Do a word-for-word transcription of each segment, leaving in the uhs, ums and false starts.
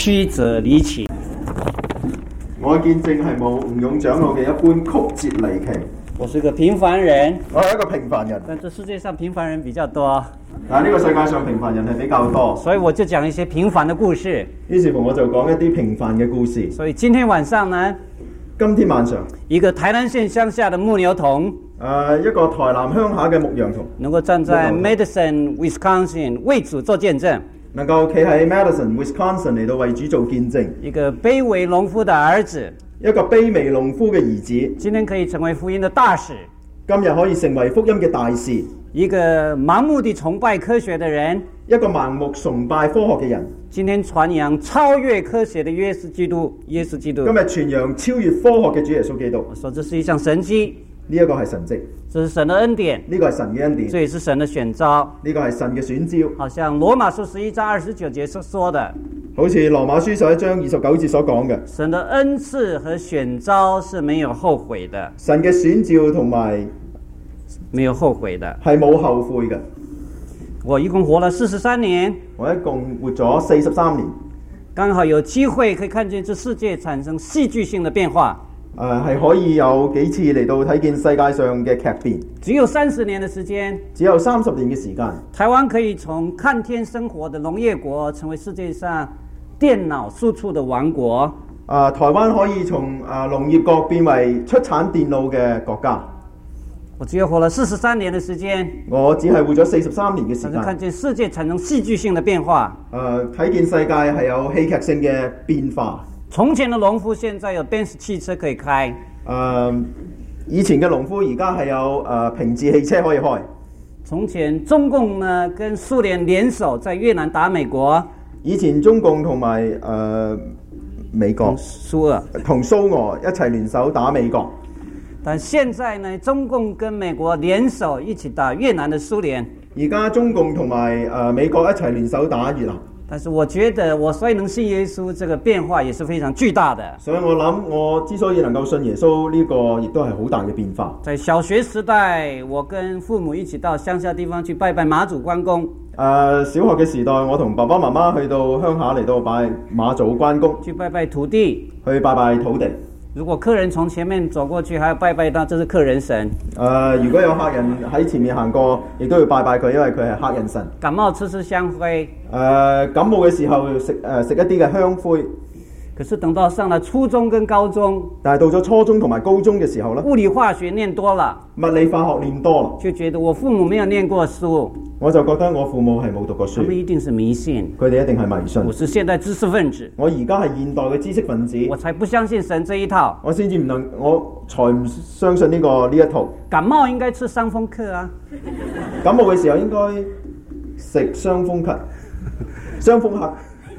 曲折離奇。 我嘅見證係冇吳勇長老嘅一般曲折離奇。 我是個平凡人， 我係一個平凡人， 但這世界上平凡人比較多， 但係呢個世界上平凡人係比較多， 所以我就講一些平凡的故事。 於是乎我就講一啲平凡嘅故事。 所以今天晚上呢， 今天晚上， 一個台南縣鄉下的牧牛童， 誒、呃、一個台南鄉下嘅牧羊童， 能夠站在 Madison Wisconsin 為主做見證， 能夠企喺 Madison Wisconsin 嚟到為主做見證。 一個卑微農夫的兒子， 一個卑微農夫嘅兒子， 今天可以成為福音的大使， 今日可以成為福音嘅大使。 一個盲目地崇拜科學的人， 一個盲目崇拜科學嘅人， 今天傳揚超越科學的耶穌基督，耶穌基督。 今日傳揚超越科學嘅主耶穌基督。 我說這是一項神蹟， 呢一個係神蹟， 這是神的恩典， 呢個係神嘅恩典， 這也是神的選召， 呢個係神嘅選召。 好像羅馬書十一章二十九節所說的， 好似羅馬書十一章二十九節所講嘅， 神的恩賜和選召是沒有後悔的， 神嘅選召同埋沒有後悔的， 係冇後悔嘅。 我一共活了四十三年， 我一共活咗四十三年， 剛好有機會可以看見這世界產生戲劇性的變化。 誒、呃、係可以有幾次嚟到睇見世界上嘅劇變。 只有三十年的時間， 只有三十年嘅時間， 台灣可以從看天生活的農業國成為世界上電腦輸出的王國。 啊、呃，台灣可以從啊、呃、農業國變為出產電腦嘅國家。 我只有活了四十三年的時間， 我只係活咗四十三年嘅時間， 看見世界產生戲劇性的變化。 誒、呃，睇見世界係有戲劇性嘅變化。 從前的農夫現在有電子汽車可以開。 誒、呃，以前嘅農夫而家係有誒、呃、平治汽車可以開。 從前中共呢跟蘇聯聯手在越南打美國。 以前中共同埋誒美國蘇俄同蘇俄一齊聯手打美國。 但現在呢，中共跟美國聯手一起打越南的蘇聯。 而家中共同埋誒美國一齊聯手打越南。 但是我覺得我所以能信耶穌，這個變化也是非常巨大的。 所以我諗我之所以能夠信耶穌，呢個亦都係好大嘅變化。 在小學時代，我跟父母一起到鄉下地方去拜拜媽祖關公。 誒、呃，小學嘅時代，我同爸爸媽媽去到鄉下嚟到拜媽祖關公， 去拜拜土地， 去拜拜土地。 如果客人從前面走過去，還要拜拜他，這是客人神。 誒、呃，如果有客人喺前面行過，亦都要拜拜佢，因為佢係客人神。 感冒吃吃香灰。 誒、呃，感冒嘅時候食誒食一啲嘅香灰。 可是等到上了初中跟高中， 但係到咗初中同埋高中嘅時候咧， 物理化學念多了， 物理化學念多啦， 就覺得我父母沒有念過書， 我就覺得我父母係冇讀過書， 他們一定是迷信， 佢哋一定係迷信。 我是現代知識分子， 我而家係現代嘅知識分子， 我才不相信神這一套， 我先至唔能，我才唔相信呢、這個呢一套。 感冒應該吃傷風克啊， 感冒嘅時候應該食傷風咳，傷風客。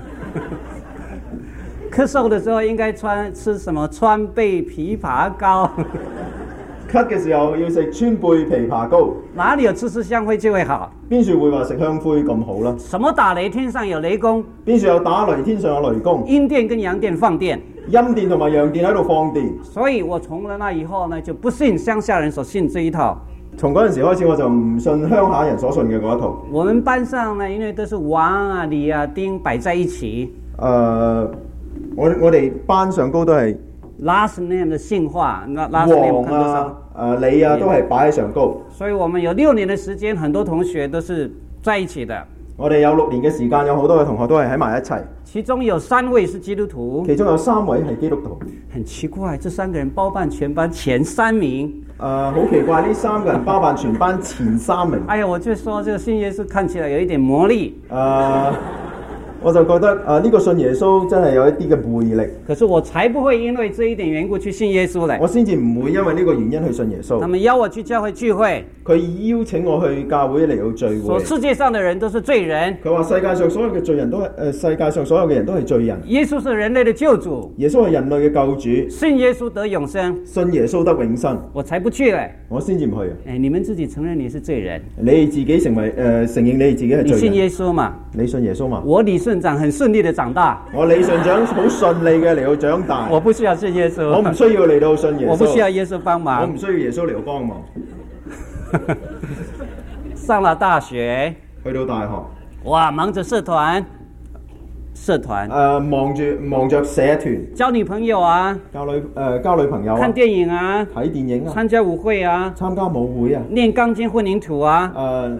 咳嗽的時候應該穿吃什麼川貝枇杷膏， 咳嘅時候要食川貝枇杷膏。 哪裡有吃吃香灰就會好？ 邊處會話食香灰咁好啦？ 什麼打雷天上有雷公？ 邊處有打雷天上有雷公？ 陰電跟陽電放電， 陰電同埋陽電喺度放電。 所以我從了那以後呢，就不信鄉下人所信這一套。 從嗰陣時開始，我就唔信鄉下人所信嘅嗰一套。 我們班上呢，因為都是王啊、李啊、丁擺在一起。 誒、呃，我我哋班上高都係 last name 的姓化，那 last 王 name 啊、誒李啊，都係擺喺上高。 所以我們有六年的時間，很多同學都是在一起的。 我哋有六年嘅時間，有好多嘅同學都係喺埋一齊。 其中有三位是基督徒， 其中有三位係基督徒。 很奇怪，這三個人包辦全班前三名。 誒、呃，好奇怪，呢三個人包辦全班前三名。 哎呀，我就說，這個信耶穌看起來有一點魔力。 誒、呃。我就覺得啊，呢、這個信耶穌真係有一啲嘅魅力。 可是我才不會因為這一點緣故去信耶穌咧。 我先至唔會因為呢個原因去信耶穌。 他們邀我去教會聚會， 佢邀請我去教會嚟到聚會。 說世界上的人都是罪人。 佢話世界上所有嘅罪人都係誒、呃，世界上所有嘅人都係罪人。 耶穌是人類的救主。 耶穌係人類嘅救主。 信耶穌得永生。 信耶穌得永生。 我才不去咧。 我先至唔去。 誒，你們自己承認你是罪人。 你哋自己成為誒、呃、承認你哋自己係罪人。 你信耶穌嘛？ 你信耶穌嘛？ 我李順長很順利的長大。 我李順長好順利嘅嚟到長大。 我不需要信耶穌。 我唔需要嚟到信耶穌。 我不需要耶穌幫忙。 我唔需要耶穌嚟到幫忙。 上了大學， 去到大學， 哇，忙着社團， 社團， 誒忙住忙着社團， 交女朋友啊， 交女誒、呃、交女朋友啊， 看電影啊， 睇電影啊， 參加舞會啊， 參加舞會啊， 練鋼筋混凝土啊， 誒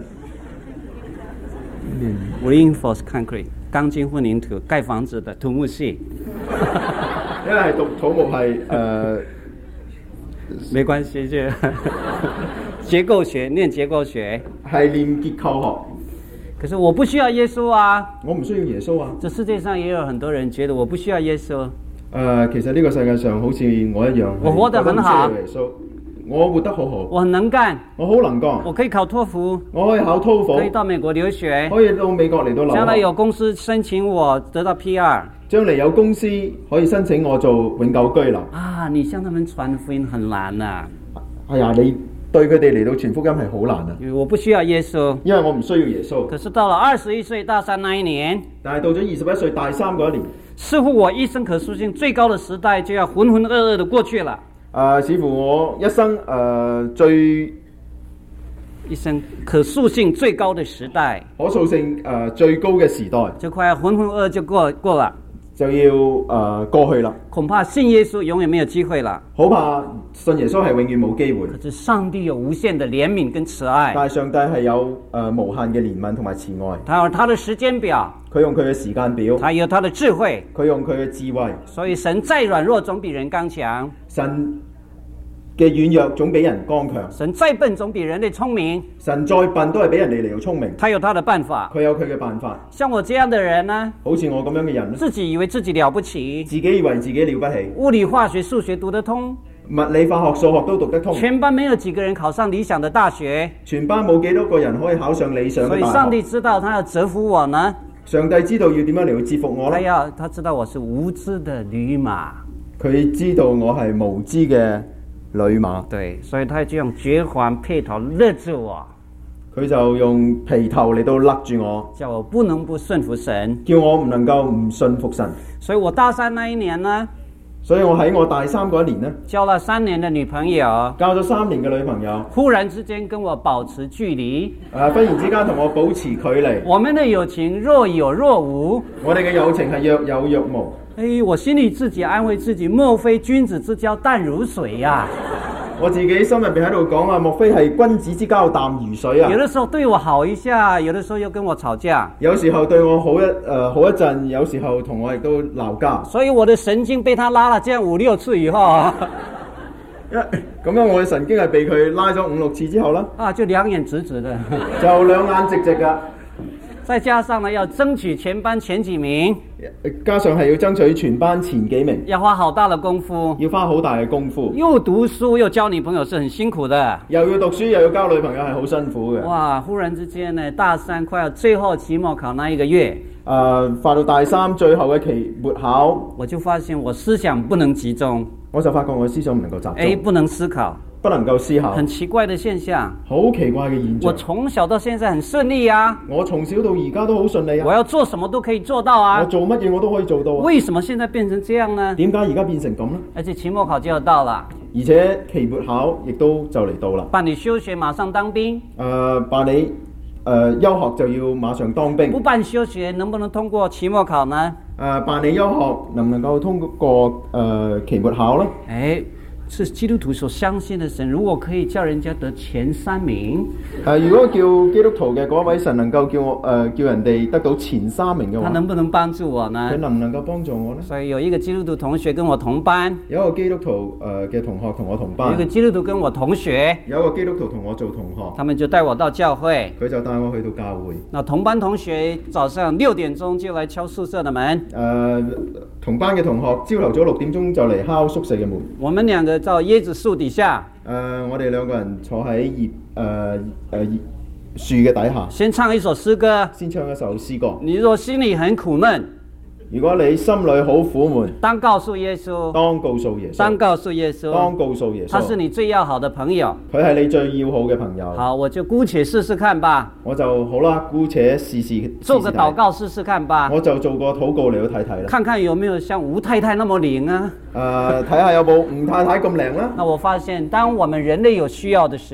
reinforced concrete 鋼筋混凝土蓋房子的土木系， 因為係讀土木系誒，呃、 沒關係，就結構學練結構學， 係練結構學。 可是我不需要耶穌啊！ 我唔需要耶穌啊！ 這世界上也有很多人覺得我不需要耶穌。誒、 呃，其實呢個世界上好似我一樣， 我活得很好， 耶穌，我活得好好， 我很能幹， 我好能幹， 我可以考托福， 我可以考托福， 可以到美國留學， 可以到美國嚟到留學。 將來有公司申請我得到 P R， 將嚟有公司可以申請我做永久居留。 啊，你向他們傳福音很難啊！ 係啊，你對佢哋嚟到傳福音係好難啊！ 因為我不需要耶穌， 因為我唔需要耶穌。 可是到了二十一歲大三那一年， 但係到咗二十一歲大三嗰一年， 似乎我一生可塑性最高的時代就要渾渾噩噩的過去了。 誒、呃，似乎我一生誒、呃、最一生可塑性最高的時代， 可塑性誒、呃、最高嘅時代， 就快要渾渾噩噩就過過了。 就要誒、呃、過去啦， 恐怕信耶穌永遠沒有機會了。 好怕信耶穌係永遠冇機會。 可是上帝有無限的憐憫跟慈愛， 但係上帝係有誒、呃、無限嘅憐憫同埋慈愛。 他有他的時間表， 佢用佢嘅時間表， 他有他的智慧， 佢用佢嘅智慧。 所以神再軟弱總比人剛強， 神嘅軟弱總比人剛強， 神再笨總比人類聰明， 神再笨都係比人哋嚟到聰明。 他有他的辦法， 佢有佢嘅辦法。 像我這樣的人呢， 好似我咁樣嘅人， 自己以為自己了不起， 自己以為自己了不起， 物理化學數學讀得通， 物理化學數學都讀得通， 全班沒有幾個人考上理想的大學， 全班冇幾多個人可以考上理想嘅大學。 所以上帝知道他要折服我呢， 上帝知道要點樣嚟到折服我呢？ 他要他知道我是無知的驢馬， 佢知道我係無知嘅驢馬， 對，所以他就用絕環轡頭勒住我， 佢就用皮頭嚟到勒住我， 叫我不能不順服神， 叫我唔能夠唔信服神。 所以我大三那一年呢， 所以我喺我大三嗰一年呢， 交了三年的女朋友， 交咗三年嘅女朋友， 忽然之間跟我保持距離， 誒、忽然之間同我保持距離， 我們的友情若有若無， 我哋嘅友情係若有若無。 哎，我心裏自己安慰自己，莫非君子之交淡如水呀、啊？ 我自己心入邊喺度講啊，莫非係君子之交淡如水啊？ 有的時候對我好一下，有的時候又跟我吵架， 有時候對我好一誒、呃、好一陣，有時候同我亦都鬧交。 所以我的神經被他拉了這樣五六次以後啊， 一咁樣我嘅神經係被佢拉咗五六次之後啦， 啊就兩眼直直的， 就兩眼直直噶。 再加上呢要爭取全班前幾名， 加上係要爭取全班前幾名， 要花好大的功夫， 要花好大嘅功夫。 又讀書又交女朋友是很辛苦的， 又要讀書又要交女朋友係好辛苦嘅。 哇！忽然之間呢，大三快要最後期末考那一個月， 誒、呃，快到大三最後嘅期末考， 我就發現我思想不能集中， 我就發覺我思想唔能夠集中， 誒，不能思考， 不能夠思考， 很奇怪的現象。 好奇怪嘅現象。 我從小到現在很順利啊， 我從小到而家都好順利啊， 我要做什麼都可以做到啊。 我做乜嘢我都可以做到啊。 為什麼現在變成這樣呢？ 點解而家變成咁呢？ 而且期末考就要到了， 而且期末考亦都就嚟到啦。 辦理休學馬上當兵， 誒、呃，辦理誒、呃、休學就要馬上當兵。 不辦休學能不能通過期末考呢？ 誒、呃，辦理休學能唔能夠通過誒、呃、期末考呢？ 誒，是基督徒所相信的神，如果可以叫人家得前三名， 誒、呃，如果叫基督徒嘅嗰位神能夠叫我誒、呃、叫人哋得到前三名嘅話， 他能不能幫助我呢？ 佢能唔能夠幫助我呢？ 所以有一個基督徒同學跟我同班， 有一個基督徒誒嘅、呃、同學同我同班， 有一個基督徒跟我同學， 有一個基督徒同我做同學， 他們就帶我到教會， 佢就帶我去到教會。 那同班同學早上六點鐘就來敲宿舍的門， 誒、呃，同班嘅同學朝頭早六點鐘就嚟敲宿舍嘅門。 我們兩個在椰子樹底下， 誒、呃，我哋兩個人坐喺葉誒誒樹嘅底下， 先唱一首詩歌， 先唱一首詩歌。 你若心裡很苦悶， 如果你心裏好苦悶， 當告訴耶穌， 當告訴耶穌， 當告訴耶穌， 當告訴耶穌， 他是你最要好的朋友， 佢係你最要好嘅朋友。 好，我就姑且試試看吧， 我就好啦，姑且試試做個禱告試試看吧， 我就做個禱告嚟到睇睇啦， 看看有沒有像吳太太那麼靈啊。 誒、呃，睇下有冇吳太太咁靈啦。 那我發現，當我們人類有需要的時候，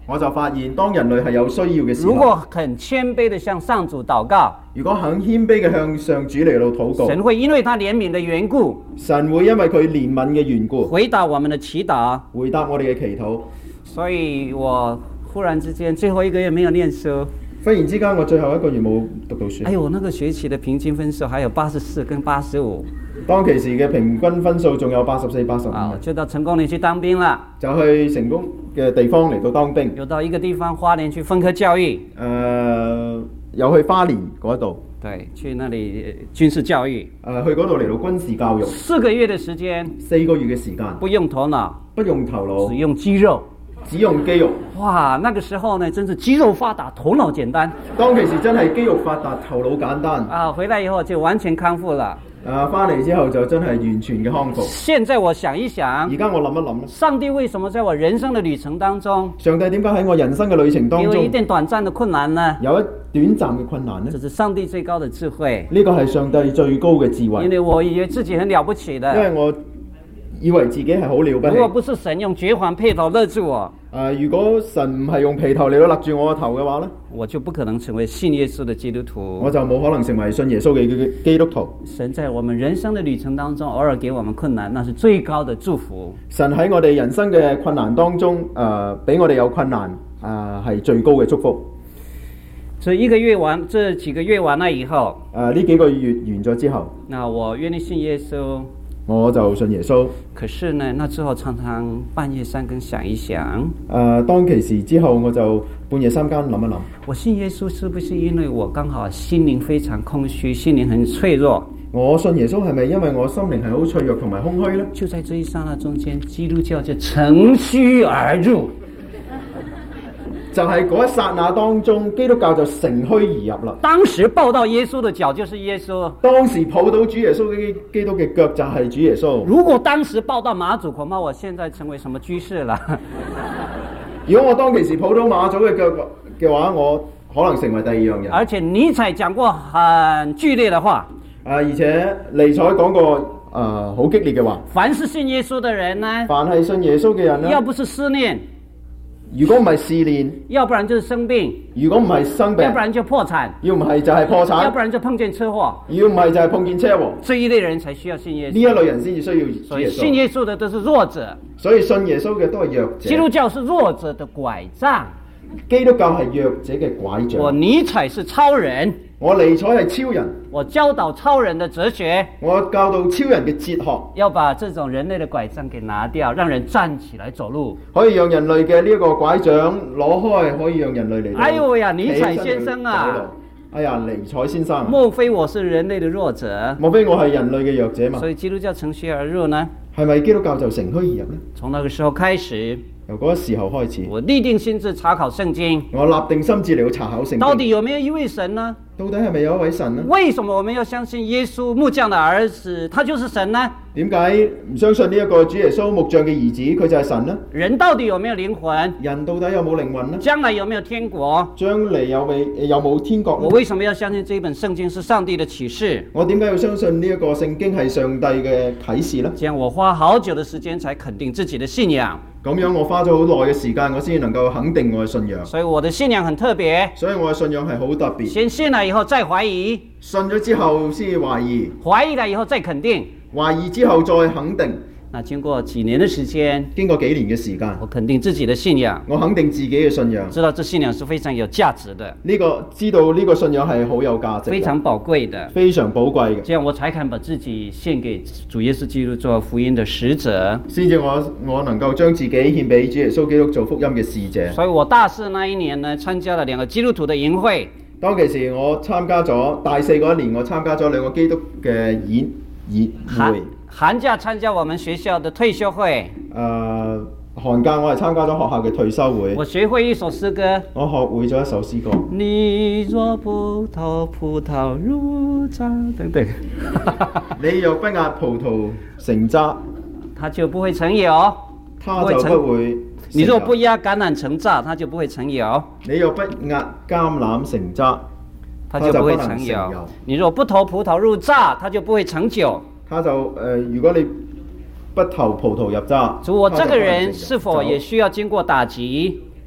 我就發現當人類係有需要嘅時如果候， 很謙卑的向上主禱告， 如果肯謙卑嘅向上主嚟到禱告， 神會因為他憐憫的緣故， 神會因為佢憐憫嘅緣故， 回答我們的祈禱。 回答我哋嘅祈禱。 所以我忽然之間最後一個月沒有念書， 忽然之間，我最後一個月冇讀到書。 哎呦，那個學期的平均分數還有八十四跟八十五， 當其時嘅平均分數仲有八十四、八十五， 啊，就到成功嶺去當兵啦， 就去成功嘅地方嚟到當兵。 又到一個地方花蓮去分科教育， 誒、呃，有去花蓮嗰度， 對，去那裡呃軍事教育， 誒、呃、去嗰度嚟到軍事教育， 四個月的時間， 四個月嘅時間， 不用頭腦， 不用頭腦， 只用肌肉。 只用肌肉。 哇，那個時候呢，真是肌肉發達，頭腦簡單。 當其時真係肌肉發達，頭腦簡單。 啊，回來以後就完全康復了。 啊，翻嚟之後就真係完全嘅康復。 現在我想一想， 而家我諗一諗， 上帝為什麼在我人生的旅程當中， 上帝點解喺我人生嘅旅程當中有一點短暫的困難呢？ 有一短暫嘅困難呢？ 這是上帝最高的智慧。 呢個係上帝最高嘅智慧。 因為我以為自己很了不起的， 因為我以為自己係好了不起。 如果不是神用絕環轡頭勒住我， 誒、呃，如果神唔係用皮頭嚟到勒住我個頭嘅話呢， 我就不可能成為信耶穌的基督徒。 我就冇可能成為信耶穌嘅基督徒。 神在我們人生的旅程當中，偶爾給我們困難，那是最高的祝福。 神喺我哋人生嘅困難當中，誒、呃，俾我哋有困難，誒、呃，係最高嘅祝福。 這一個月完，這幾個月完了以後， 誒、呃，呢幾個月完咗之後， 那我願意信耶穌。 我就信耶穌。 可是呢，那之後常常半夜三更想一想， 誒、呃，當其時之後，我就半夜三更諗一諗， 我信耶穌是不是因為我剛好心靈非常空虛，心靈很脆弱？ 我信耶穌係咪因為我心靈係好脆弱同埋空虛呢？ 就在這一剎那中間，基督教就乘虛而入。 就係嗰一剎那當中，基督教就乘虛而入啦。 當時抱到耶穌的腳就是耶穌， 當時抱到主耶穌嘅基督嘅腳就係主耶穌。 如果當時抱到馬祖，恐怕我現在成為什麼居士了。 如果我當其時抱到馬祖嘅腳嘅話，我可能成為第二樣人。 而且尼采講過很劇烈的話， 啊，而且尼采講過誒好激烈嘅話。 凡是信耶穌的人呢， 凡係信耶穌嘅人呢， 要不是思念， 如果唔係試煉， 要不然就是生病， 如果唔係生病， 要不然就破產， 要唔係就係破產， 要不然就碰見車禍， 要唔係就係碰見車禍。 這一類人才需要信耶穌。 呢一類人先至需要主所以耶穌。 信耶穌的都是弱者， 所以信耶穌嘅都係弱者。 基督教是弱者的拐杖， 基督教係弱者嘅拐杖。 我尼采是超人， 我尼采係超人， 我教導超人的哲學， 我教導超人嘅哲學， 要把這種人類的拐杖給拿掉，讓人站起來走路。 可以讓人類嘅呢一個拐杖攞開，可以讓人類嚟到。 哎呦呀，尼采先生啊！ 哎呀，尼采先生， 莫非我是人類的弱者？ 莫非我係人類嘅弱者嘛？ 所以基督教乘虛而入呢？ 係咪基督教就乘虛而入呢？ 從那個時候開始， 由嗰個時候開始， 我立定心志查考聖經。 我立定心志嚟到查考聖經。 到底有沒有一位神呢？ 到底係咪有一位神呢？ 為什麼我們要相信耶穌木匠的兒子，他就是神呢？ 點解唔相信呢一個主耶穌木匠嘅兒子，佢就係神呢？ 人到底有沒有靈魂？ 人到底有冇靈魂呢？ 將來有沒有天國？ 將嚟有未有冇天國呢？ 我為什麼要相信這本聖經是上帝的啟示？ 我點解要相信呢一個聖經係上帝嘅啟示呢？ 這樣我花好久的時間才肯定自己的信仰。 咁樣我花咗好耐嘅時間，我先能夠肯定我嘅信仰。 所以我的信仰很特別。 所以我嘅信仰係好特別。 先信了以後再懷疑， 信咗之後先懷疑， 懷疑了以後再肯定， 懷疑之後再肯定。 那經過幾年的時間， 經過幾年嘅時間， 我肯定自己的信仰， 我肯定自己嘅信仰， 知道這信仰是非常有價值的。 呢個知道呢個信仰係好有價值， 非常寶貴的， 非常寶貴嘅。 這樣我才肯把自己獻給主耶穌基督做福音的使者， 先至我我能夠將自己獻俾主耶穌基督做福音嘅使者。 所以我大四那一年呢，參加了兩個基督徒的營會。 當其時我參加咗大四嗰一年，我參加咗兩個基督嘅演演會。 寒假參加我們學校的退休會。 誒、呃，寒假我係參加咗學校嘅退休會。 我學會一首詩歌。 我學會咗一首詩歌。 你若不投葡萄入渣，等等。 你若不壓葡萄成渣， 它就不會成油。 它就不會。 你若不壓橄欖成渣，它就不會成油。 你若不壓橄欖成渣， 它就不會成油。你若不投葡萄入渣，它就不會成酒。 他就誒、呃，如果你不投葡萄入渣， 主，我這個人是否也需要經過打擊？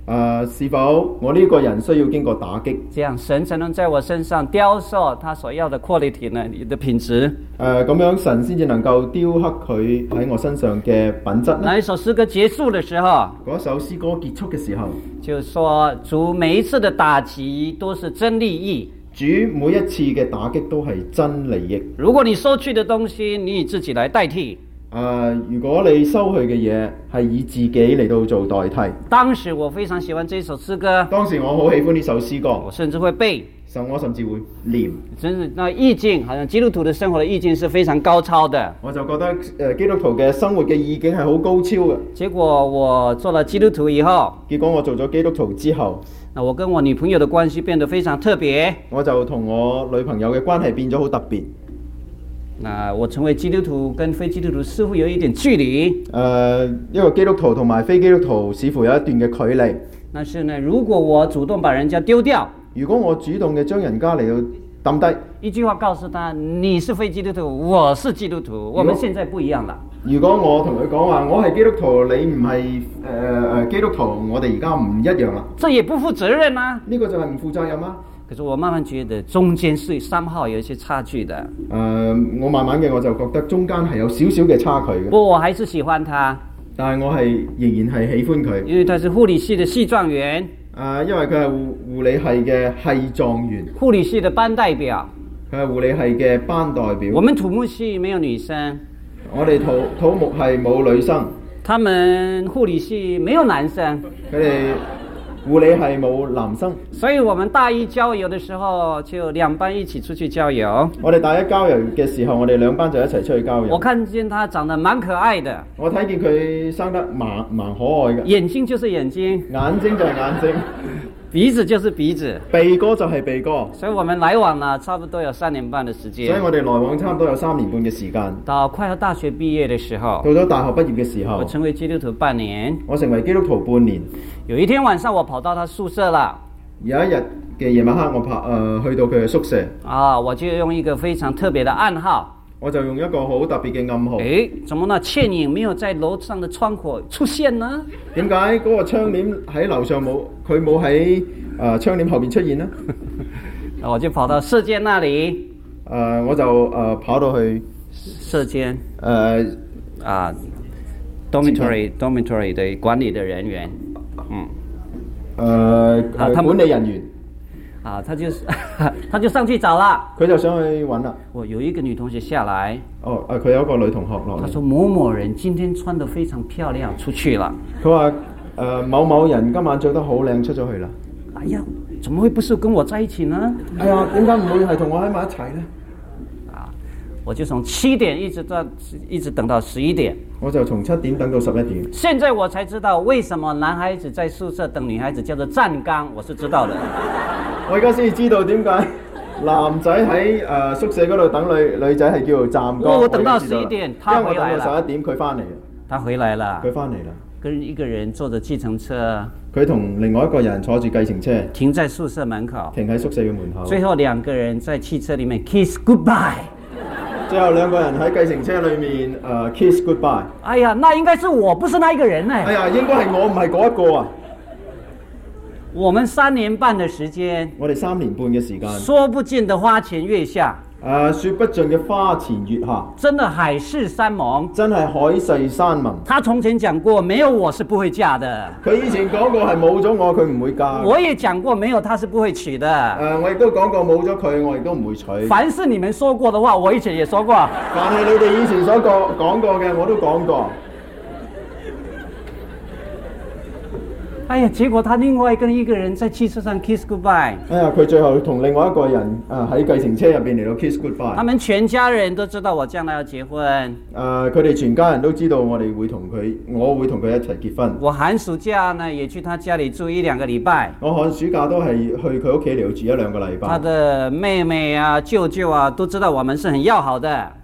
呃，是否我呢個人需要經過打擊？ 這樣神才能在我身上雕塑他所要的 quality 呢，你的品質。 誒、呃，咁樣神先至能夠雕刻佢喺我身上嘅品質呢。 那一首詩歌結束的時候， 嗰首詩歌結束嘅時候， 就說主每一次的打擊都是真利益。 主每一次嘅打擊都係真利益。 如果你收去的東西你以自己來代替， 誒、呃，如果你收去嘅嘢係以自己嚟到做代替。 當時我非常喜歡這首詩歌， 當時我好喜歡呢首詩歌， 我甚至會背， 甚我甚至會念。 真是那意境，好像基督徒的生活的意境是非常高超的。 我就覺得誒、呃、基督徒嘅生活嘅意境係好高超嘅。 結果我做了基督徒以後， 結果我做咗基督徒之後， 那我跟我女朋友的關係變得非常特別。 我就同我女朋友嘅關係變咗好特別。 那我成為基督徒跟非基督徒似乎有一點距離。 誒、呃，一個基督徒同埋非基督徒似乎有一段嘅距離。 但是呢，如果我主動把人家丟掉， 如果我主動嘅將人家嚟到抌低， 一句話告訴他你是非基督徒，我是基督徒，我們現在不一樣了。 如果我同佢講話我係基督徒，你唔係誒誒基督徒，我哋而家唔一樣啦。 這也不負責任啊！ 呢個就係唔負責任啊！ 可是我慢慢覺得中間是三號有一些差距的。 誒、呃，我慢慢嘅我就覺得中間係有少少嘅差距嘅。 不過我還是喜歡他， 但係我係仍然係喜歡佢， 因為他是護理系的系狀元。 誒、呃，因為佢係護護理系嘅系狀元， 護理系的班代表。 佢係護理系嘅班代表。 我們土木系沒有女生， 我哋土土木系冇女生， 他們護理系沒有男生， 佢哋護理系冇男生， 所以我們大一郊遊的時候就兩班一起出去郊遊。 我哋大一郊遊嘅時候，我哋兩班就一齊出去郊遊。 我看見他長得蠻可愛的， 我睇見佢生得蠻蠻可愛嘅， 眼睛就是眼睛， 眼睛就係眼睛， 鼻子就是鼻子， 鼻哥就係鼻哥。 所以我們來往呢，差不多有三年半的時間。 所以我哋來往差唔多有三年半嘅時間。 到快要大學畢業的時候， 到咗大學畢業嘅時候， 我成為基督徒半年。 我成為基督徒半年。 有一天晚上，我跑到他宿舍了。 有一日嘅夜晚黑，我跑誒、呃、去到佢嘅宿舍。 啊，我就用一個非常特別的暗號。 我就用一個好特別嘅暗號。 誒，怎麼那倩影沒有在樓上的窗口出現呢？ 點解嗰個窗簾喺樓上冇？佢冇喺誒窗簾後邊出現呢？ 我就跑到舍監那裡。誒、 呃，我就誒、呃、跑到去舍監。誒、 呃、 啊 ，dormitory dormitory 的管理的人員。嗯。誒、 呃，啊，管理人員。 啊，他就他就上去找了， 佢就想去揾啦。 我有一個女同學下來。哦， 誒、呃，佢有一個女同學落嚟。 他說某某人今天穿得非常漂亮，出去了。 佢話誒某某人今晚着得好靚，出咗去啦。 哎呀，怎麼會不是跟我在一起呢？ 哎呀，點解唔會係同我喺埋一齊呢？ 啊，我就從七點一直到一直等到十一點。 我就從七點等到十一點。 現在我才知道為什麼男孩子在宿舍等女孩子叫做站崗，我是知道的。 我而家先至知道點解男仔喺誒宿舍嗰度等女女仔係叫做站崗。 我等到十一點，他回來了。 十一點佢翻嚟， 他回來了。 佢翻嚟啦。 跟一個人坐着計程車。 佢同另外一個人坐住計程車， 停在宿舍門口。 停喺宿舍嘅門口。 最後兩個人在汽車裡面 kiss goodbye。 最後兩個人喺計程車裏面誒、uh, kiss goodbye。 哎呀，那應該是我，不是那一個人呢。 哎呀，應該係我，唔係嗰一個啊。 我們三年半的時間， 我哋三年半嘅時間， 說不盡的花前月下。 誒、呃，說不盡嘅花前月下， 真的海誓山盟， 真係海誓山盟。 他從前講過，沒有我是不會嫁的。 佢以前講過係冇咗我，佢唔會嫁。 我也講過，沒有他是不會娶的。誒、 呃，我亦都講過冇咗佢，我亦都唔會娶。 凡是你們說過的話，我以前也說過。 凡係你哋以前所講講過嘅，我都講過。 哎呀，結果他另外跟一個人在汽車上 kiss goodbye。 哎呀，佢最後同另外一個人啊喺計程車入邊嚟到 kiss goodbye。 他們全家人都知道我將來要結婚。誒、 呃，佢哋全家人都知道我哋會同佢，我會同佢一齊結婚。 我寒暑假呢，也去他家裡住一兩個禮拜。 我寒暑假都係去佢屋企嚟住一兩個禮拜。 他的妹妹啊、舅舅啊，都知道我們是很要好的。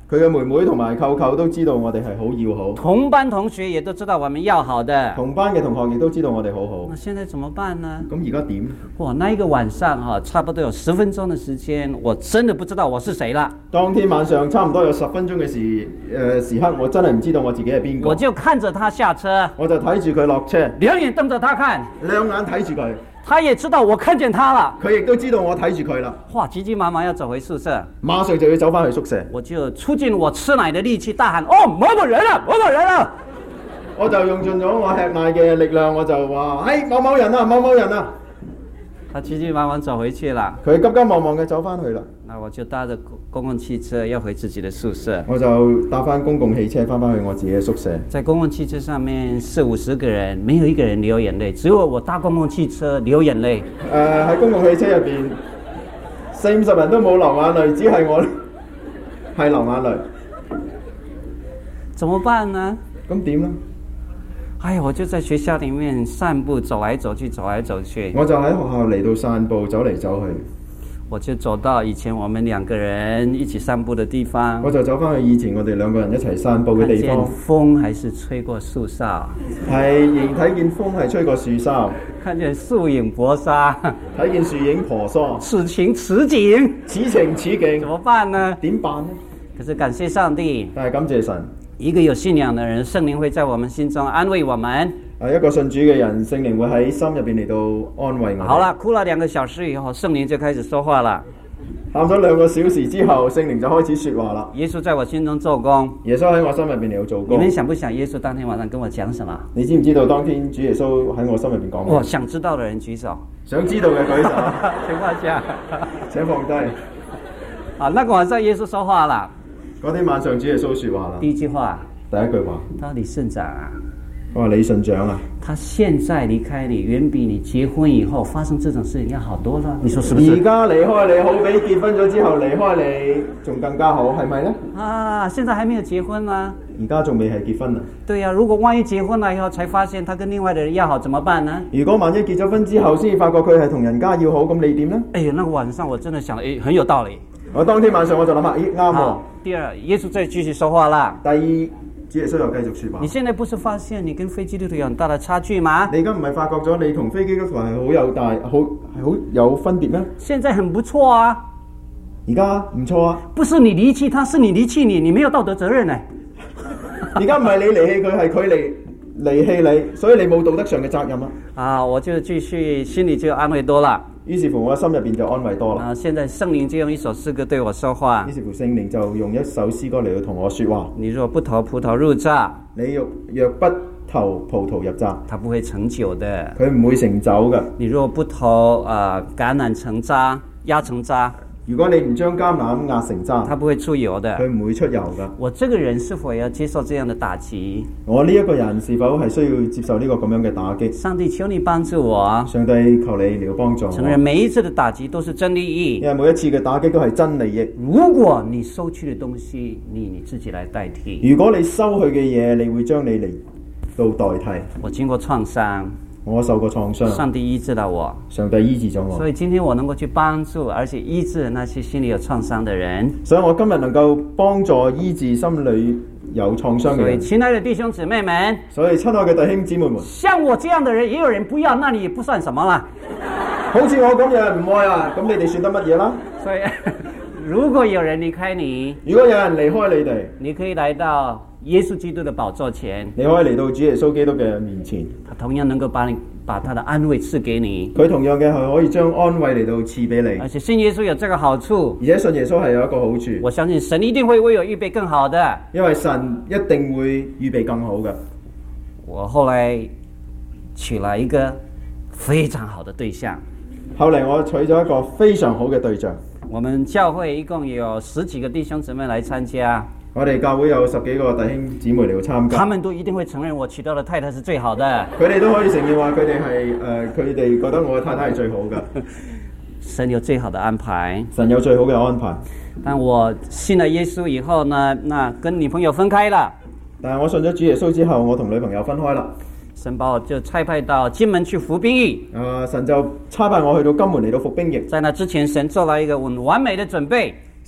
佢嘅妹妹同埋舅舅都知道我哋係好要好， 同班同學也都知道我們要好的。 同班嘅同學亦都知道我哋好好。 那現在怎麼辦呢？ 咁而家點？ 哇，那一個晚上哈、啊，差不多有十分鐘的時間，我真的不知道我是誰了。 當天晚上差唔多有十分鐘嘅時誒、呃、時刻，我真係唔知道我自己係邊個。 我就看着他下車， 我就睇住佢落車， 兩眼瞪着他看， 兩眼睇住佢。 他也知道我看見他了， 佢亦都知道我睇住佢啦。 哇，急急忙忙要走回宿舍， 馬上就要走翻去宿舍。 我就出盡我吃奶的力氣大喊：哦，某某人啊，某某人啊！ 我就用盡咗我吃奶嘅力量，我就話：哎，某某人啊，某某人啊！ 他急急忙忙走回去了， 佢急急忙忙嘅走翻去啦。 那我就搭着公共汽車要回自己的宿舍。 我就搭翻公共汽車翻返去我自己嘅宿舍。 在公共汽車上面四五十個人，沒有一個人流眼淚，只有我搭公共汽車流眼淚。 誒、呃、喺公共汽車入邊，四五十人都冇流眼淚，只係我係流眼淚。 怎麼辦呢？ 咁點呢？ 哎呀，我就在學校裡面散步，走來走去，走來走去。 我就喺學校嚟到散步，走嚟走去。 我就走到以前我們兩個人一起散步的地方。 我就走翻去以前我哋兩個人一齊散步嘅地方。 看見風還是吹過樹梢， 係仍睇見風係吹過樹梢， 看見樹影薄紗， 睇見樹影婆娑。 此情此景， 此情此景， 怎麼辦呢？ 點辦呢？ 可是感謝上帝， 但係感謝神， 一個有信仰的人，聖靈會在我們心中安慰我們。 一個信主嘅人，聖靈會喺心入邊嚟到安慰我。 好了，哭了兩個小時以後，聖靈就開始說話了。 喊咗兩個小時之後，聖靈就開始說話啦。 耶穌在我心中做工， 耶穌喺我心入邊嚟到做工。 你們想不想耶穌當天晚上跟我講什麼？ 你知唔知道當天主耶穌喺我心入邊講咩？ 我想知道的人舉手。 想知道嘅舉手， 請放下， 請放低。 啊，那個晚上耶穌說話了。 嗰天晚上主耶穌說話啦。 第一句話， 第一句話， 他說李順長啊， 我話李順長啊， 他現在離開你，遠比你結婚以後發生這種事情要好多了。你說是不是？ 而家離開你，好比結婚咗之後離開你仲更加好，係咪呢？ 啊，現在還沒有結婚嗎？ 而家仲未係結婚啊。 對呀、啊，如果萬一結婚了以後才發現他跟另外的人要好，怎麼辦呢？ 如果萬一結咗婚之後先發覺佢係同人家要好，咁你點呢？ 哎呀，那個晚上我真的想，哎，很有道理。 我當天晚上我就諗下，咦，啱喎。 第二，耶穌再繼續說話啦。 第二，主耶穌又繼續說話。 你現在不是發現你跟非基督徒有很大的差距嗎？ 你而家唔係發覺咗你同非基督徒係好有大，好係好有分別咩？ 現在很不錯啊。 而家唔錯啊。 不是你離棄他，是你離棄你，你沒有道德責任呢。 而家唔係你離棄佢，係佢離離棄你，所以你冇道德上嘅責任啊。 啊，我就繼續心裏就安慰多了。 於是乎我心入邊就安慰多啦。 啊，現在聖靈就用一首詩歌對我說話。 於是乎聖靈就用一首詩歌嚟到同我說話。 你若不投葡萄入榨， 你若若不投葡萄入榨， 它不會成酒的。 佢唔會成酒嘅。 你若不投啊、呃、橄欖成渣，壓成渣。 如果你唔將橄欖壓成渣， 它不會出油的。 佢唔會出油噶。 我這個人是否要接受這樣的打擊？ 我呢一個人是否係需要接受呢個咁樣嘅打擊？ 上帝求你幫助我。 上帝求你嚟幫助我。 承認每一次的打擊都是真利益。 因為每一次嘅打擊都係真利益。 如果你收取的東西，你你自己來代替。 如果你收去嘅嘢，你會將你嚟到代替。 我經過創傷。 我受過創傷， 上帝醫治了我， 上帝醫治咗我， 所以今天我能夠去幫助而且醫治那些心裏有創傷的人。 所以我今日能夠幫助醫治心裏有創傷嘅人。 所以親愛的弟兄姊妹們， 所以親愛嘅弟兄姊妹們， 像我這樣的人也有人不要，那你也不算什麼啦。 好似我咁有人唔愛啊，咁你哋算得乜嘢啦？ 所以如果有人離開你， 如果有人離開你哋， 你可以來到耶穌基督的寶座前， 你可以嚟到主耶穌基督嘅面前， 他同樣能夠把你把他的安慰賜給你。 佢同樣嘅係可以將安慰嚟到賜俾你。 而且信耶穌有這個好處， 而且信耶穌係有一個好處， 我相信神一定會為我預備更好的， 因為神一定會預備更好嘅。 我後來娶了一個非常好的對象， 後嚟我娶咗一個非常好嘅對象。 我們教會一共有十幾個弟兄姊妹來參加， 我哋教會有十幾個弟兄姊妹嚟到參加， 他們都一定會承認我娶到的太太是最好的。 佢哋都可以承認話佢哋係誒，佢哋覺得我嘅太太係最好嘅。 神有最好的安排， 神有最好嘅安排。 但我信了耶穌以後呢，那跟女朋友分開了。 但係我信咗主耶穌之後，我同女朋友分開啦。 神把我就差派到金門去服兵役。 啊，神就差派我去到金門嚟到服兵役。 在那之前，神做了一個完美的準備。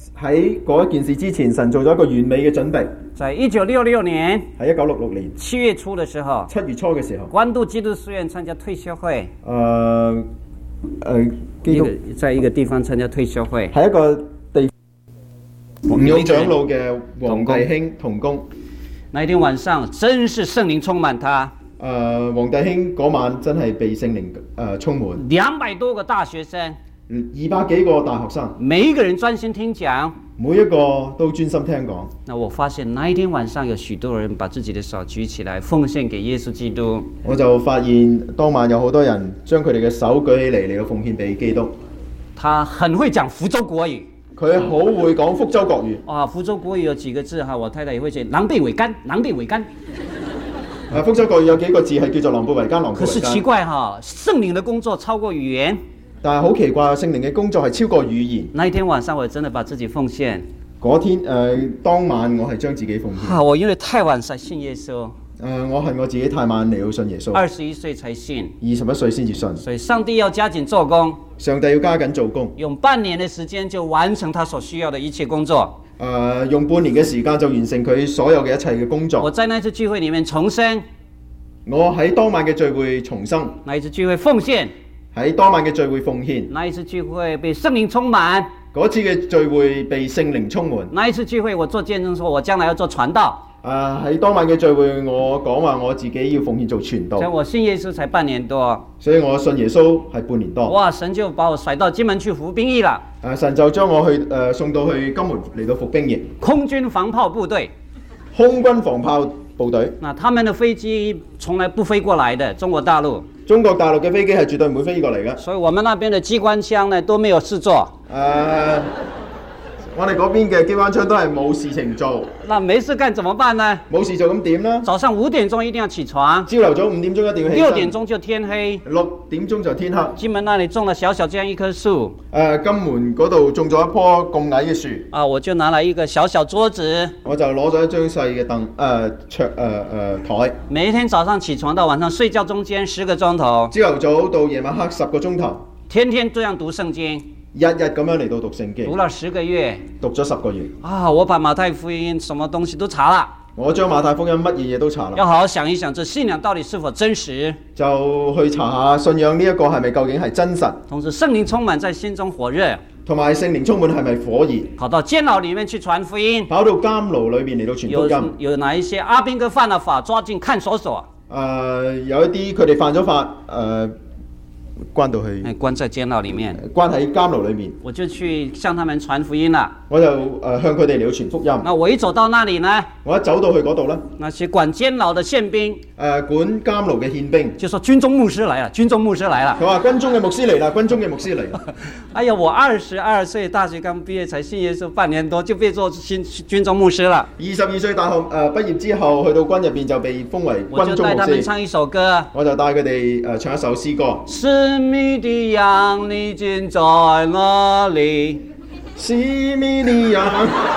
喺嗰一件事之前，神做咗一個完美嘅準備。 在一九六六年喺一九六六年七月初的時候， 七月初嘅時候， 關渡基督書院參加退休會。 誒、呃、誒，基督一個在一個地方參加退休會， 係一個地吳勇長老嘅黃弟兄同工。 那一天晚上，真是聖靈充滿他。 誒、呃，黃弟兄嗰晚真係被聖靈誒、呃、充滿。 兩百多個大學生， 二百幾個大學生， 每一個人專心聽講， 每一個都專心聽講。 那我發現那一天晚上有許多人把自己的手舉起來奉獻給耶穌基督。 我就發現當晚有好多人將佢哋嘅手舉起嚟嚟到奉獻俾基督。 他很會講福州國語， 佢好會講福州國語。 啊，福州國語有幾個字哈，我太太也會寫狼狽為奸，狼狽為奸。 啊，福州國語有幾個字係叫做狼狽為奸，狼狽為奸。 可是奇怪哈，聖靈的工作超過語言。 但係好奇怪，聖靈嘅工作係超過語言。 那一天晚上，我真的把自己奉獻。 嗰天誒、呃，當晚我係將自己奉獻。 啊，我因為太晚才信耶穌。誒、 呃，我係我自己太晚嚟到信耶穌。 二十一歲才信， 二十一歲先至信。 所以上帝要加緊做工。 上帝要加緊做工， 用半年嘅時間就完成他所需要的一切工作。 誒、呃，用半年嘅時間就完成佢所有嘅一切嘅工作。 我在那次聚會裡面重生。 我喺當晚嘅聚會重生。 那一次聚會奉獻。喺當晚嘅聚會奉獻， 那一次聚會被聖靈充滿， 嗰次嘅聚會被聖靈充滿。 那一次聚會我做見證說，我將來要做傳道。 啊，喺當晚嘅聚會，我講話我自己要奉獻做傳道。 所以我信耶穌才半年多， 所以我信耶穌係半年多。 哇！神就把我甩到金門去服兵役啦。 啊，神就將我去誒、呃、送到去金門嚟到服兵役。 空軍防炮部隊。 空軍防炮部隊。 那他們的飛機從來不飛過來的，中國大陸。 中國大陸嘅飛機係絕對唔會飛過嚟嘅。 所以我們那邊的機關槍呢都沒有事做。 誒、呃，我哋嗰邊嘅機關槍都係冇事情做。 那沒事幹怎麼辦呢？ 冇事做咁點呢？ 早上五點鐘一定要起床。 朝頭早五點鐘一定要起身。 六點鐘就天黑。 六點鐘就天黑。 金門那裡種了小小這樣一棵樹。 誒、呃，金門嗰度種咗一棵咁矮嘅樹。 啊，我就拿來一個小小桌子。 我就攞咗一張細嘅凳，誒桌誒誒台。 每一天早上起床到晚上睡覺中間十個鐘頭。 朝頭早到夜晚黑十個鐘頭。 天天這樣讀聖經。 日日咁樣嚟到讀聖經， 讀了十個月， 讀咗十個月。 啊！我把馬太福音什麼東西都查了， 我將馬太福音乜嘢嘢都查啦。 要好好想一想，這信仰到底是否真實？ 就去查下信仰呢一個係咪究竟係真實？ 同時聖靈充滿在心中火熱， 同埋聖靈充滿係咪火熱？ 跑到監牢裡面去傳福音， 跑到監牢裏面嚟到傳福音。 有有哪一些阿兵哥犯了法，抓進看守所？ 誒、呃，有一啲佢哋犯咗法，誒、呃。關到去， 關在監牢裡面， 關喺監牢裡面， 我就去向他們傳福音啦。 我就誒、呃、向佢哋嚟到傳福音。 那我一走到那裡呢， 我一走到去嗰度呢， 那些管監牢的憲兵，誒、 呃、管監牢嘅憲兵， 就說軍中牧師來了，軍中牧師來了。 佢話軍中嘅牧師嚟啦，軍中嘅牧師嚟。 哎呀，我二十二歲大學剛畢業，才信耶穌半年多，就被做新軍中牧師了。 二十二歲大學誒、呃、畢業之後，去到軍入邊就被封為軍中牧師。 我就帶他們唱一首歌， 我就帶佢哋誒唱一首詩歌。 是米的羊，你今在哪裡？ 是米的羊。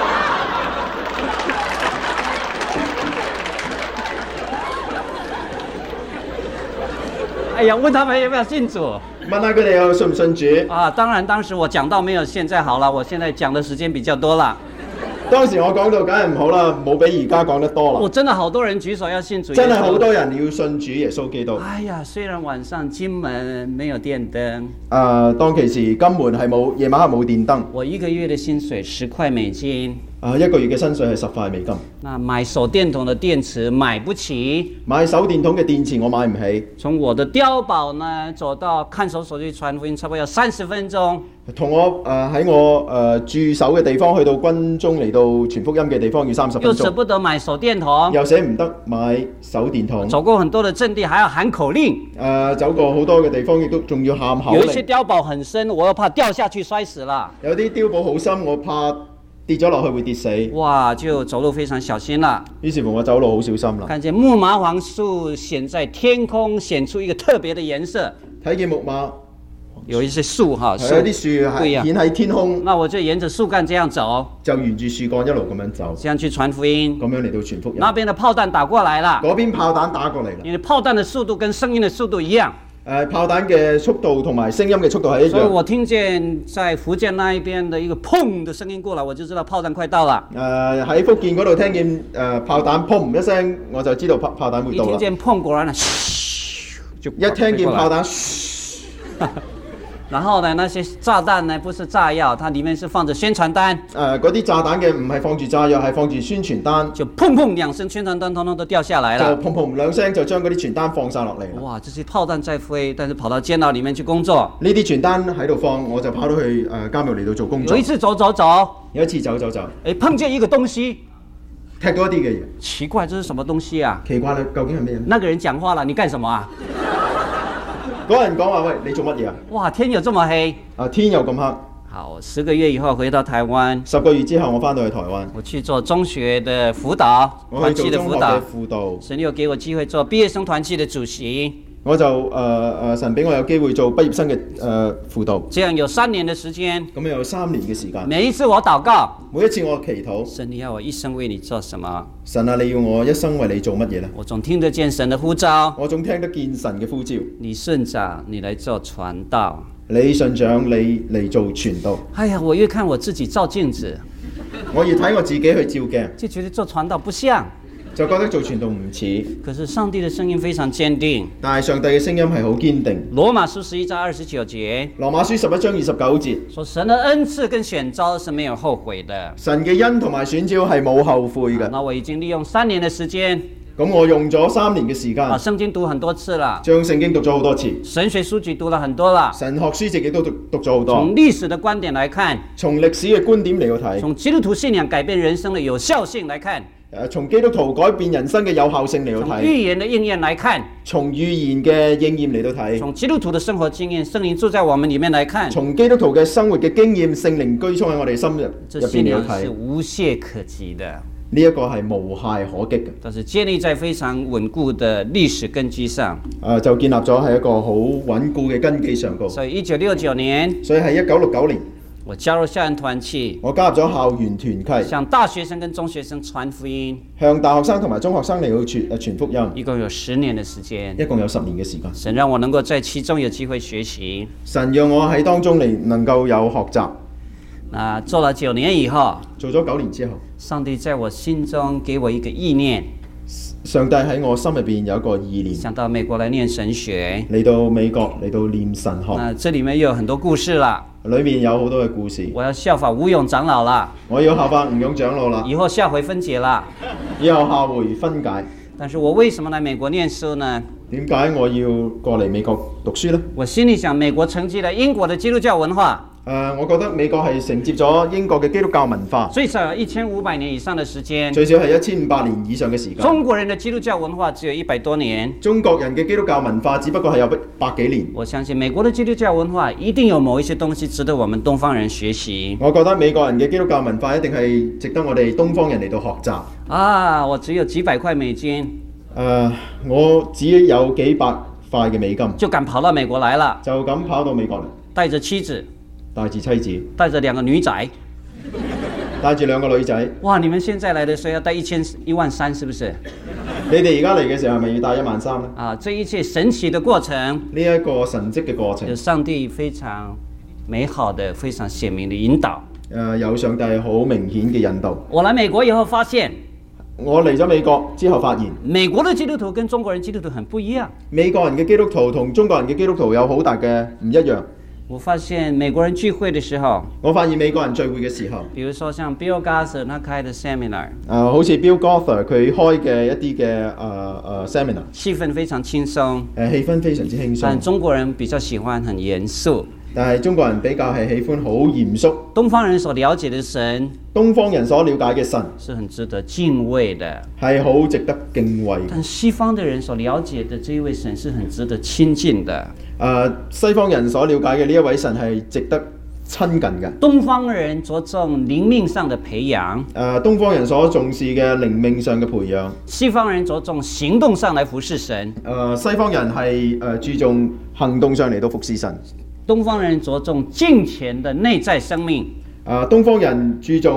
哎呀，問他們要不要信主？ 問下佢哋有信唔信主？ 啊，當然，當時我講到沒有現在好了，我現在講的時間比較多了。 當時我講到梗係唔好啦，冇比而家講得多啦。 我真的好多人舉手要信主， 真係好多人要信主耶穌基督。 哎呀，雖然晚上金門沒有電燈，誒、 呃，當其時金門係冇夜晚黑冇電燈。 我一個月的薪水十塊美金。 啊，一個月嘅薪水係十塊美金。 那買手電筒的電池買不起， 買手電筒嘅電池我買唔起。 從我的碉堡呢走到看守所去傳福音，差不多要三十分鐘。 同我誒喺、呃、我誒、呃、駐守嘅地方去到軍中嚟到傳福音嘅地方要三十分鐘。 又捨不得買手電筒， 又捨唔得買手電筒。 走過很多的陣地，還要喊口令。誒、 呃，走過好多嘅地方，亦都仲要喊口令。 有一些碉堡很深，我又怕掉下去摔死了。 有啲碉堡好深，我怕跌咗落去會跌死。哇！ 就走路非常小心啦。 於是乎我走路好小心啦。 看見木麻黃樹顯在天空，顯出一個特別的顏色。 睇見木馬。 有一些樹哈， 有啲樹係顯喺天空。 那我就沿着樹幹這樣走， 就沿住樹幹一路咁樣走， 這樣去傳福音， 咁樣嚟到傳福音。 那邊的炮彈打過來了， 嗰邊炮彈打過嚟啦， 因為炮彈的速度跟聲音的速度一樣。 誒炮彈嘅速度同埋聲音嘅速度係一樣。 所以我聽見在福建那一邊的一個砰的聲音過來，我就知道炮彈快到了。 誒喺福建嗰度聽見誒炮彈砰一聲，我就知道炮炮彈會到啦。 一聽見砰，果然呢，就一聽見炮彈， 然後呢，那些炸彈呢，不是炸藥，它裡面是放着宣傳單。 誒嗰啲炸彈嘅唔係放住炸藥，係放住宣傳單。 就砰砰兩聲，宣傳單通通都掉下來了。 就砰砰兩聲就將嗰啲傳單放晒落嚟。 哇！這些炮彈在飛，但是跑到監牢裡面去工作。 呢啲傳單喺度放，我就跑到去誒、呃、監獄嚟到做工作。 有一次走走走， 有一次走走走， 誒碰見一個東西， 踢到一啲嘅嘢。 奇怪，這是什麼東西啊？ 奇怪啦，究竟係咩？ 那個人講話了，你幹什麼啊？ 嗰人講話：喂，你做乜嘢啊？ 哇！天有這麼黑。 啊，天又咁黑。 好，十個月以後回到台灣。 十個月之後，我翻到去台灣。 我去做中學的輔導，團契的輔導。 輔導。 神又給我機會做畢業生團契的主席。 我就誒誒、呃、神俾我有機會做畢業生嘅誒、呃、輔導。 這樣有三年的時間。 咁有三年嘅時間。 每一次我禱告， 每一次我祈禱， 神你要我一生為你做什麼？ 神啊，你要我一生為你做乜嘢呢？ 我總聽得見神的呼召。 我總聽得見神嘅呼召。 你順長，你來做傳道。 你順長，你嚟做傳道。 哎呀，我越看我自己照鏡子， 我越睇我自己去照鏡， 就覺得做傳道不像， 就覺得做傳道唔似。 可是上帝的聲音非常堅定。 但係上帝嘅聲音係好堅定。 羅馬書十一章二十九節。 羅馬書十一章二十九節。 說神的恩賜跟選召是沒有後悔的。 神嘅恩同埋選召係冇後悔嘅。 那我已經利用三年嘅時間。 咁我用咗三年嘅時間， 把聖經讀很多次啦， 將聖經讀咗好多次， 神學書籍讀了很多啦， 神學書籍亦都讀讀咗好多。 從歷史的觀點來看， 從歷史嘅觀點嚟到睇， 從基督徒信仰改變人生的有效性來看， 誒，從基督徒改變人生嘅有效性嚟到睇， 從預言的應驗來看， 從預言嘅應驗嚟到睇， 從基督徒的生活經驗，聖靈住在我們裡面來看， 從基督徒嘅生活嘅經驗，聖靈居住喺我哋心入入邊嚟到睇， 是無懈可擊的。 呢一個係無懈可擊嘅， 但是建立在非常穩固的歷史根基上。 誒、呃、就建立咗喺一個好穩固嘅根基上高。 所以一九六九年， 所以係一九六九年， 我加入校園團契， 我加入咗校園團契， 向大學生跟中學生傳福音， 向大學生同埋中學生嚟去傳誒傳福音。 一共有十年嘅時間， 一共有十年嘅時間。 神讓我能夠在其中有機會學習， 神讓我喺當中嚟能夠有學習。 啊，做了九年以後， 做咗九年之後， 上帝在我心中給我一個意念。 上帝喺我心入邊有一個意念， 想到美國來念神學， 嚟到美國嚟到念神學。 那這裡面又有很多故事啦， 裏面有好多嘅故事。 我要效法吳勇長老啦， 我要效法吳勇長老啦， 以後下回分解啦， 以後下回分解。 但是我為什麼來美國念書呢？ 點解我要過嚟美國讀書呢？ 我心裡想，美國承繼了英國的基督教文化。 誒、呃，我覺得美國係承接咗英國嘅基督教文化， 最少有一千五百年以上的時間， 最少係一千五百年以上嘅時間。 中國人的基督教文化只有一百多年， 中國人嘅基督教文化只不過係有百幾年。 我相信美國的基督教文化一定有某一些東西值得我們東方人學習。 我覺得美國人嘅基督教文化一定係值得我哋東方人嚟到學習。 啊，我只有幾百塊美金， 誒、呃，我只有幾百塊嘅美金， 就敢跑到美國來了， 就咁跑到美國嚟， 帶着妻子。 帶住妻子， 帶着兩個女仔， 帶住兩個女仔。 哇！你們現在來的時候要帶一千一萬三，是不是？ 你哋而家嚟嘅時候係咪要帶一萬三咧？ 啊！這一切神奇的過程， 呢一個神蹟嘅過程， 有上帝非常美好的、非常顯明的引導。 誒、呃，有上帝好明顯嘅引導。 我來美國以後發現， 我嚟咗美國之後發現， 美國的基督徒跟中國人基督徒很不一樣。 美國人嘅基督徒同中國人嘅基督徒有好大嘅唔一樣。 我發現美國人聚會的時候， 我發現美國人聚會嘅時候， 比如說像 Bill Gaither 他開的 seminar， 呃、好似 Bill Gaither 佢開嘅一啲嘅誒誒 seminar， 氣氛非常輕鬆， 誒氣氛非常之輕鬆。 但中國人比較喜歡很嚴肅， 但係中國人比較係喜歡好嚴肅。 東方人所了解的神， 東方人所了解嘅神是很值得敬畏的， 係好值得敬畏。 但西方的人所了解的這一位神是很值得親近的。 誒、呃、西方人所了解嘅呢一位神係值得親近嘅。 東方人着重靈命上的培養， 誒、呃、東方人所重視嘅靈命上嘅培養， 西方人着重行動上來服侍神。 誒、呃、西方人係誒、呃、注重行動上嚟到服侍神。 東方人着重敬虔的內在生命， 誒、呃、東方人注重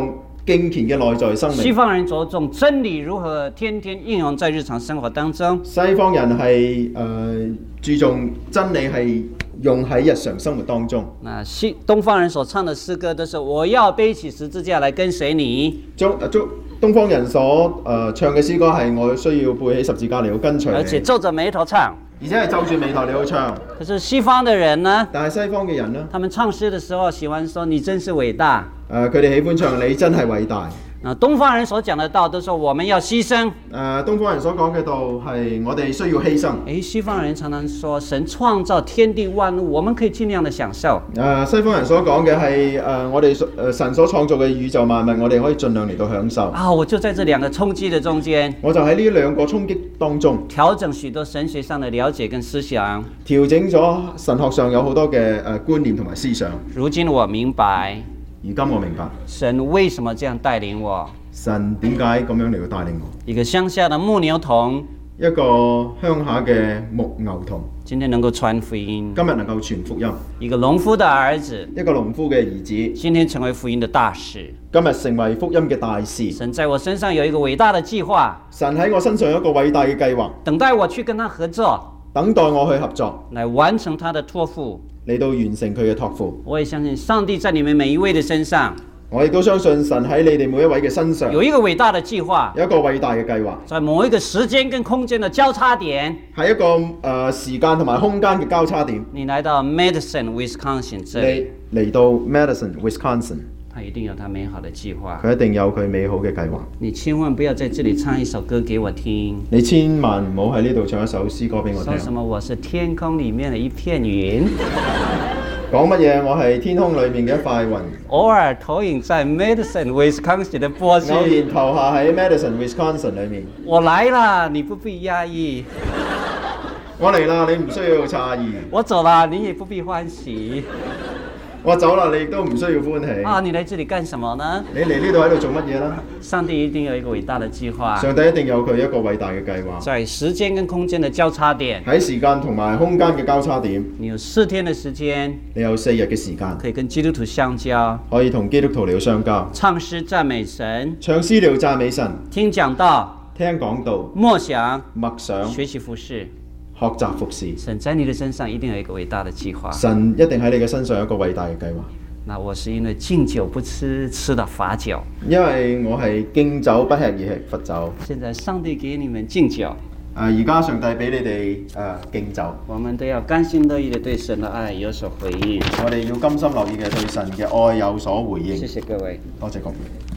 敬虔嘅內在生西命。 方人着重真理如何天天應用在日常生活當中， 西方人係誒、呃、注重真理係用喺日常生活當中。 那西東方人所唱的詩歌都是我要背起十字架來跟隨你， 中誒中東方人所誒、呃、唱嘅詩歌係我需要背起十字架嚟到跟隨而且你， 皺着眉頭唱。 而且係皺住眉頭嚟到唱。 可是西方的人呢， 但係西方嘅人呢， 他們唱詩的時候喜歡說你真是偉大。 誒佢哋喜歡唱你真係偉大。 那東方人所講的道都說我們要犧牲。 誒、呃、東方人所講嘅道係我哋需要犧牲。 誒，西方人常常說神創造天地萬物，我們可以盡量的享受。 誒、呃、西方人所講嘅係誒我哋誒、呃、神所創造嘅宇宙萬物，我哋可以盡量嚟到享受。 啊，我就在這兩個衝擊的中間， 我就喺呢兩個衝擊當中， 調整許多神學上的了解跟思想。 調整咗神學上有好多嘅誒、呃、觀念同埋思想。 如今我明白， 如今我明白神為什麼這樣帶領我。 神點解咁樣嚟到帶領我？ 一個鄉下的牧牛童， 一個鄉下嘅牧牛童， 今天能夠傳福音； 今日能夠傳福音。 一個農夫的兒子， 一個農夫嘅兒子， 今天成為福音的大使。 今日成為福音嘅大使。 神在我身上有一個偉大的計劃， 神喺我身上有一個偉大嘅計劃， 等待我去跟他合作， 等待我去合作， 來完成他的託付。 嚟到完成佢嘅託付。 我也相信上帝在你們每一位的身上， 我亦都相信神喺你哋每一位嘅身上有一個偉大的計劃， 有一個偉大嘅計劃， 在某一個時間跟空間的交叉點， 係一個誒、呃、時間同埋空間嘅交叉點。 你來到 Madison Wisconsin 這你裡， 嚟到 Madison Wisconsin， 他一定有他美好的計劃。 佢一定有佢美好嘅計劃。 你千萬不要在這裡唱一首歌給我聽， 你千萬唔好喺呢度唱一首詩歌俾我聽。 說什麼我是天空裡面的一片雲， 講乜嘢？我係天空裏面嘅一塊雲， 偶爾投影在 Madison Wisconsin 的波偶區。 然投下喺 Madison Wisconsin 裏面。 我來了，你不必壓抑； 我嚟啦，你唔需要詫異。 我走了，你也不必歡喜。 我走啦，你亦都唔需要歡喜。 啊，你來這裡幹什麼呢？ 你嚟呢度喺度做乜嘢啦？ 上帝一定有一個偉大的計劃， 上帝一定有佢一個偉大嘅計劃。 在時間跟空間的交叉點， 喺時間同埋空間嘅交叉點， 你有四天的時間， 你有四日嘅時間， 可以跟基督徒相交， 可以同基督徒嚟到相交， 唱詩讚美神， 唱詩嚟到讚美神， 聽講道， 聽講道， 默想， 默想， 學習服事。 學習服侍。 神在你的身上一定有一個偉大的計劃。 神一定喺你嘅身上有一個偉大嘅計劃。 那我是因為敬酒不吃，吃了罰酒。 因為我係敬酒不吃而吃罰酒。 現在上帝給你們敬酒， 誒而家上帝俾你哋誒、呃、敬酒， 我們都要甘心樂意的對神的愛有所回應。 我哋要甘心樂意嘅對神嘅愛有所回應。 謝謝各位。 多謝各位。